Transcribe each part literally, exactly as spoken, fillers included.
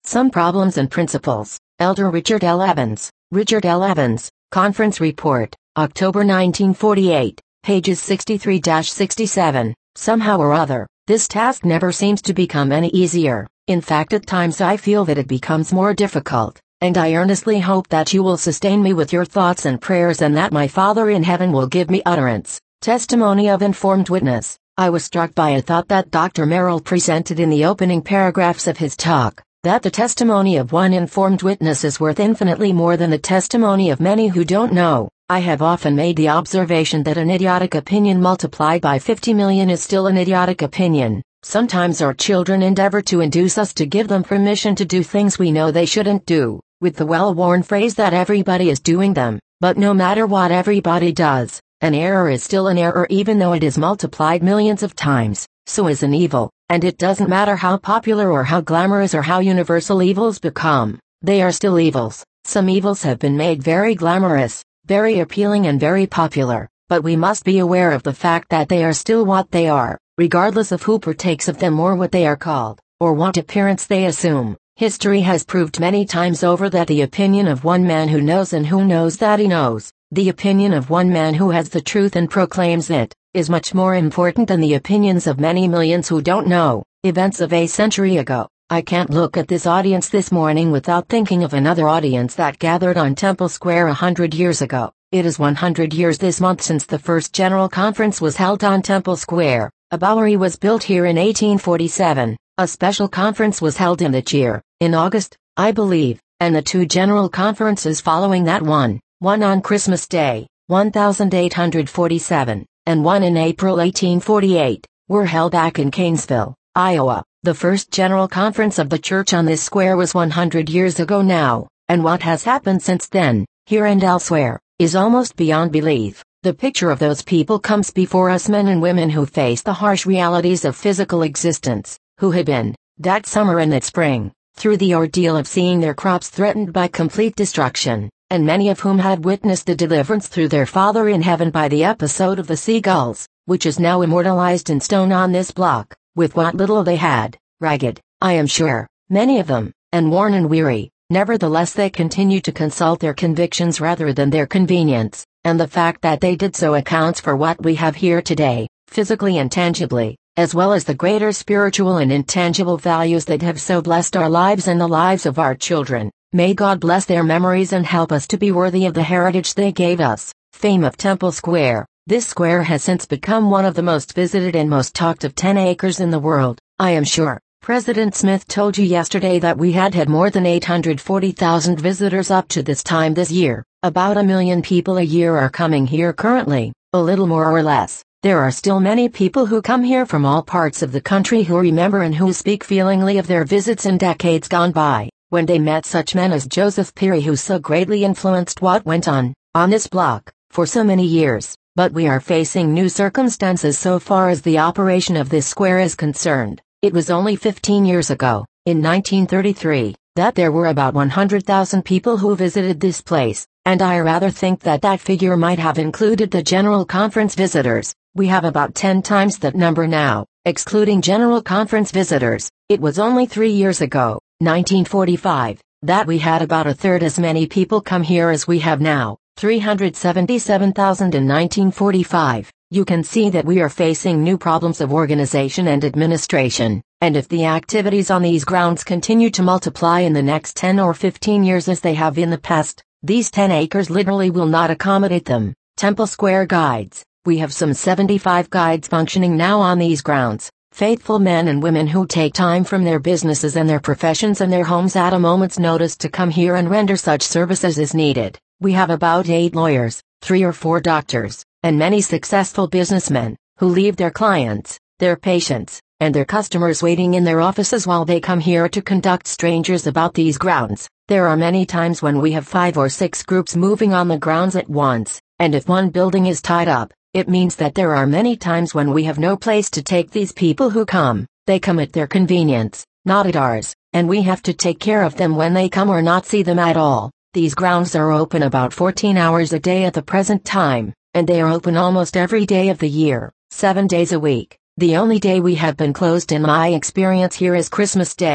Some Problems and Principles. Elder Richard L. Evans. Richard L. Evans, Conference Report, October nineteen forty-eight, pages sixty-three to sixty-seven. Somehow or other, this task never seems to become any easier. In fact, at times I feel that it becomes more difficult, and I earnestly hope that you will sustain me with your thoughts and prayers, and that my Father in heaven will give me utterance. Testimony of Informed Witness. I was struck by a thought that Doctor Merrill presented in the opening paragraphs of his talk, that the testimony of one informed witness is worth infinitely more than the testimony of many who don't know. I have often made the observation that an idiotic opinion multiplied by fifty million is still an idiotic opinion. Sometimes our children endeavor to induce us to give them permission to do things we know they shouldn't do, with the well-worn phrase that everybody is doing them. But no matter what everybody does, an error is still an error, even though it is multiplied millions of times. So is an evil, and it doesn't matter how popular or how glamorous or how universal evils become, they are still evils. Some evils have been made very glamorous, very appealing and very popular, but we must be aware of the fact that they are still what they are, regardless of who partakes of them or what they are called, or what appearance they assume. History has proved many times over that the opinion of one man who knows and who knows that he knows, the opinion of one man who has the truth and proclaims it, is much more important than the opinions of many millions who don't know. Events of a century ago. I can't look at this audience this morning without thinking of another audience that gathered on Temple Square a hundred years ago. It is one hundred years this month since the first General Conference was held on Temple Square. A Bowery was built here in eighteen forty-seven. A special conference was held in that year, in August, I believe, and the two General Conferences following that one, one on Christmas Day, eighteen forty-seven, and one in April eighteen forty-eight, were held back in Kanesville, Iowa. The first General Conference of the Church on this square was one hundred years ago now, and what has happened since then, here and elsewhere, is almost beyond belief. The picture of those people comes before us, men and women who face the harsh realities of physical existence, who have been, that summer and that spring, through the ordeal of seeing their crops threatened by complete destruction, and many of whom had witnessed the deliverance through their Father in heaven by the episode of the seagulls, which is now immortalized in stone on this block. With what little they had, ragged, I am sure, many of them, and worn and weary, nevertheless they continue to consult their convictions rather than their convenience, and the fact that they did so accounts for what we have here today, physically and tangibly, as well as the greater spiritual and intangible values that have so blessed our lives and the lives of our children. May God bless their memories and help us to be worthy of the heritage they gave us. Fame of Temple Square. This square has since become one of the most visited and most talked of ten acres in the world, I am sure. President Smith told you yesterday that we had had more than eight hundred forty thousand visitors up to this time this year. About a million people a year are coming here currently, a little more or less. There are still many people who come here from all parts of the country who remember and who speak feelingly of their visits in decades gone by, when they met such men as Joseph Peary, who so greatly influenced what went on, on this block, for so many years. But we are facing new circumstances so far as the operation of this square is concerned. It was only fifteen years ago, in nineteen thirty-three, that there were about one hundred thousand people who visited this place, and I rather think that that figure might have included the General Conference visitors. We have about ten times that number now, excluding General Conference visitors. It was only three years ago, nineteen forty-five, that we had about a third as many people come here as we have now. three hundred seventy-seven thousand in nineteen forty-five. You can see that we are facing new problems of organization and administration, and if the activities on these grounds continue to multiply in the next ten or fifteen years as they have in the past, these ten acres literally will not accommodate them. Temple Square Guides. We have some seventy-five guides functioning now on these grounds, faithful men and women who take time from their businesses and their professions and their homes at a moment's notice to come here and render such services as needed. We have about eight lawyers, three or four doctors, and many successful businessmen, who leave their clients, their patients, and their customers waiting in their offices while they come here to conduct strangers about these grounds. There are many times when we have five or six groups moving on the grounds at once, and if one building is tied up, it means that there are many times when we have no place to take these people who come. They come at their convenience, not at ours, and we have to take care of them when they come or not see them at all. These grounds are open about fourteen hours a day at the present time, and they are open almost every day of the year, seven days a week. The only day we have been closed in my experience here is Christmas Day,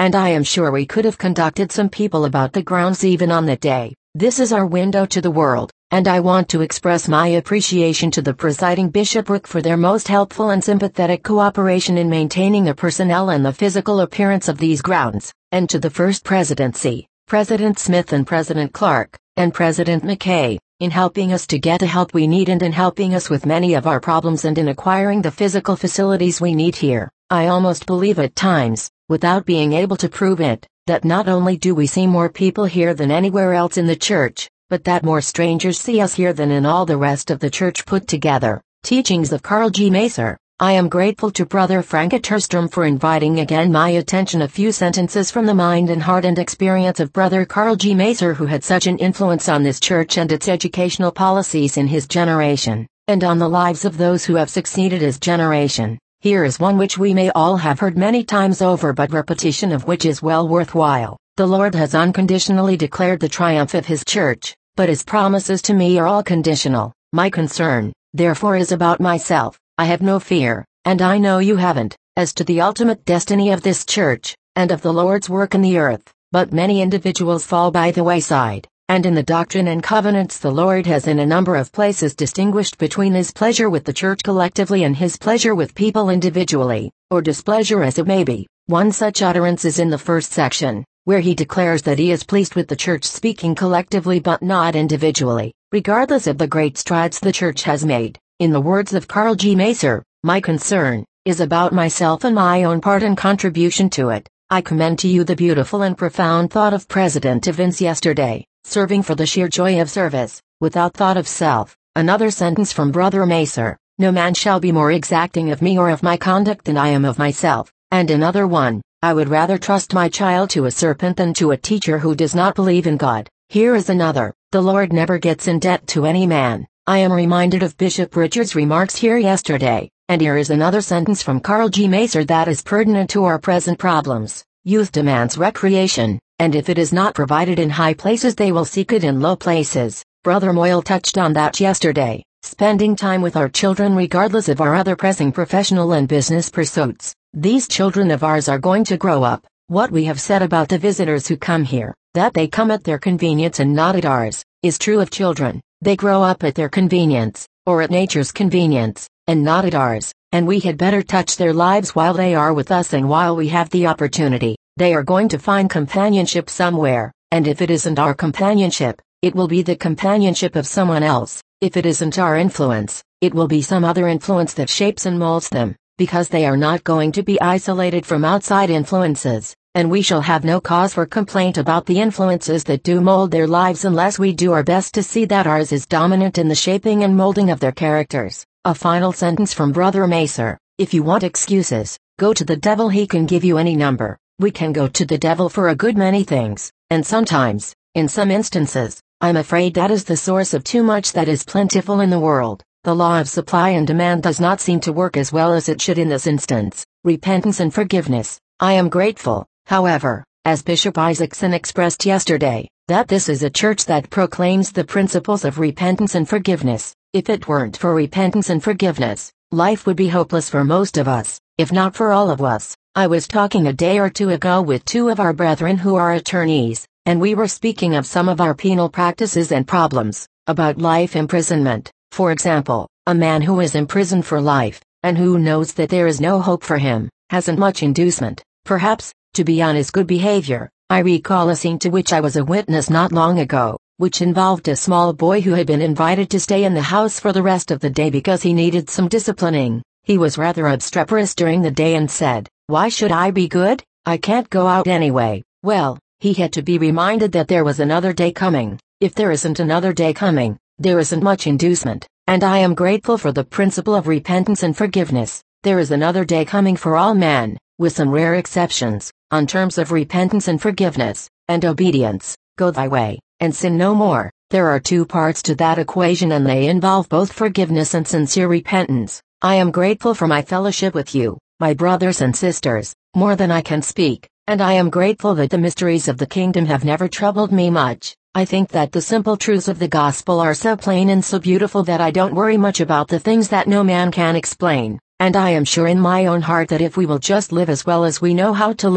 and I am sure we could have conducted some people about the grounds even on that day. This is our window to the world, and I want to express my appreciation to the presiding bishopric for their most helpful and sympathetic cooperation in maintaining the personnel and the physical appearance of these grounds, and to the First Presidency, President Smith and President Clark, and President McKay, in helping us to get the help we need and in helping us with many of our problems and in acquiring the physical facilities we need here. I almost believe at times, without being able to prove it, that not only do we see more people here than anywhere else in the church, but that more strangers see us here than in all the rest of the church put together. Teachings of Karl G. Macer. I am grateful to Brother Frank Atterstrom for inviting again my attention a few sentences from the mind and heart and experience of Brother Karl G. Macer, who had such an influence on this church and its educational policies in his generation, and on the lives of those who have succeeded his generation. Here is one which we may all have heard many times over, but repetition of which is well worthwhile. The Lord has unconditionally declared the triumph of his church, but his promises to me are all conditional. My concern, therefore, is about myself. I have no fear, and I know you haven't, as to the ultimate destiny of this church, and of the Lord's work in the earth. But many individuals fall by the wayside, and in the Doctrine and Covenants the Lord has in a number of places distinguished between his pleasure with the church collectively and his pleasure with people individually, or displeasure as it may be. One such utterance is in the first section, where he declares that he is pleased with the church speaking collectively but not individually, regardless of the great strides the church has made. In the words of Karl G. Macer, my concern is about myself and my own part and contribution to it. I commend to you the beautiful and profound thought of President Evans yesterday, serving for the sheer joy of service, without thought of self. Another sentence from Brother Macer, no man shall be more exacting of me or of my conduct than I am of myself. And another one, I would rather trust my child to a serpent than to a teacher who does not believe in God. Here is another, the Lord never gets in debt to any man. I am reminded of Bishop Richard's remarks here yesterday, and here is another sentence from Karl G. Macer that is pertinent to our present problems. Youth demands recreation, and if it is not provided in high places they will seek it in low places. Brother Moyle touched on that yesterday. Spending time with our children regardless of our other pressing professional and business pursuits. These children of ours are going to grow up. What we have said about the visitors who come here, that they come at their convenience and not at ours, is true of children. They grow up at their convenience, or at nature's convenience, and not at ours, and we had better touch their lives while they are with us and while we have the opportunity. They are going to find companionship somewhere, and if it isn't our companionship, it will be the companionship of someone else. If it isn't our influence, it will be some other influence that shapes and molds them, because they are not going to be isolated from outside influences. And we shall have no cause for complaint about the influences that do mold their lives unless we do our best to see that ours is dominant in the shaping and molding of their characters. A final sentence from Brother Macer, if you want excuses, go to the devil. He can give you any number. We can go to the devil for a good many things, and sometimes, in some instances, I'm afraid that is the source of too much that is plentiful in the world. The law of supply and demand does not seem to work as well as it should in this instance. Repentance and forgiveness. I am grateful, however, as Bishop Isaacson expressed yesterday, that this is a church that proclaims the principles of repentance and forgiveness. If it weren't for repentance and forgiveness, life would be hopeless for most of us, if not for all of us. I was talking a day or two ago with two of our brethren who are attorneys, and we were speaking of some of our penal practices and problems, about life imprisonment, for example. A man who is imprisoned for life, and who knows that there is no hope for him, hasn't much inducement, perhaps, to be on his good behavior. I recall a scene to which I was a witness not long ago, which involved a small boy who had been invited to stay in the house for the rest of the day because he needed some disciplining. He was rather obstreperous during the day and said, "Why should I be good? I can't go out anyway." Well, he had to be reminded that there was another day coming. If there isn't another day coming, there isn't much inducement. And I am grateful for the principle of repentance and forgiveness. There is another day coming for all men, with some rare exceptions, on terms of repentance and forgiveness, and obedience. Go thy way, and sin no more. There are two parts to that equation and they involve both forgiveness and sincere repentance. I am grateful for my fellowship with you, my brothers and sisters, more than I can speak, and I am grateful that the mysteries of the kingdom have never troubled me much. I think that the simple truths of the gospel are so plain and so beautiful that I don't worry much about the things that no man can explain, and I am sure in my own heart that if we will just live as well as we know how to live,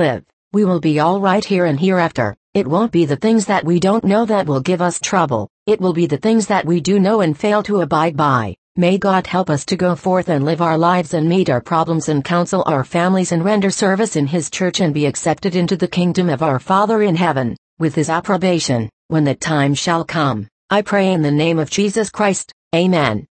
We will be all right here and hereafter. It won't be the things that we don't know that will give us trouble. It will be the things that we do know and fail to abide by. May God help us to go forth and live our lives and meet our problems and counsel our families and render service in His church and be accepted into the kingdom of our Father in heaven, with His approbation, when the time shall come. I pray in the name of Jesus Christ. Amen.